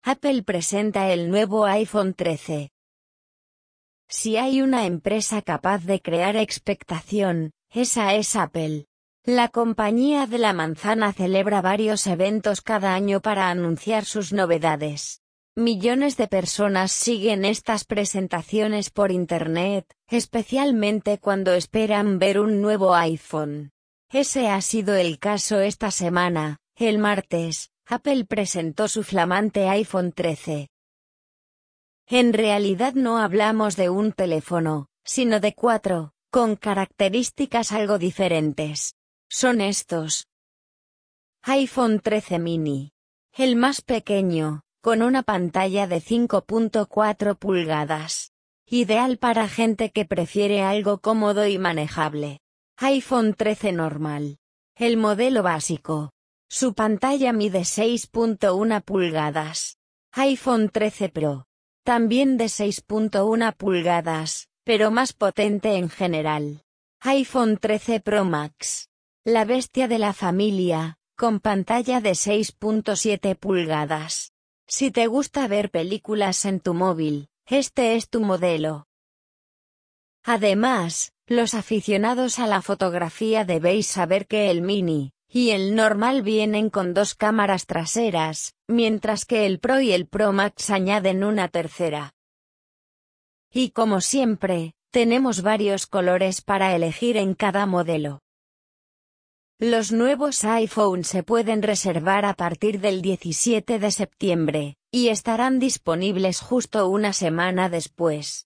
Apple presenta el nuevo iPhone 13. Si hay una empresa capaz de crear expectación, esa es Apple. La compañía de la manzana celebra varios eventos cada año para anunciar sus novedades. Millones de personas siguen estas presentaciones por Internet, especialmente cuando esperan ver un nuevo iPhone. Ese ha sido el caso esta semana. El martes, Apple presentó su flamante iPhone 13. En realidad no hablamos de un teléfono, sino de 4, con características algo diferentes. Son estos. iPhone 13 mini. El más pequeño, con una pantalla de 5.4 pulgadas. Ideal para gente que prefiere algo cómodo y manejable. iPhone 13 normal. El modelo básico. Su pantalla mide 6.1 pulgadas. iPhone 13 Pro. También de 6.1 pulgadas, pero más potente en general. iPhone 13 Pro Max. La bestia de la familia, con pantalla de 6.7 pulgadas. Si te gusta ver películas en tu móvil, este es tu modelo. Además, los aficionados a la fotografía debéis saber que el mini y el normal vienen con 2 cámaras traseras, mientras que el Pro y el Pro Max añaden una tercera. Y como siempre, tenemos varios colores para elegir en cada modelo. Los nuevos iPhone se pueden reservar a partir del 17 de septiembre, y estarán disponibles justo una semana después.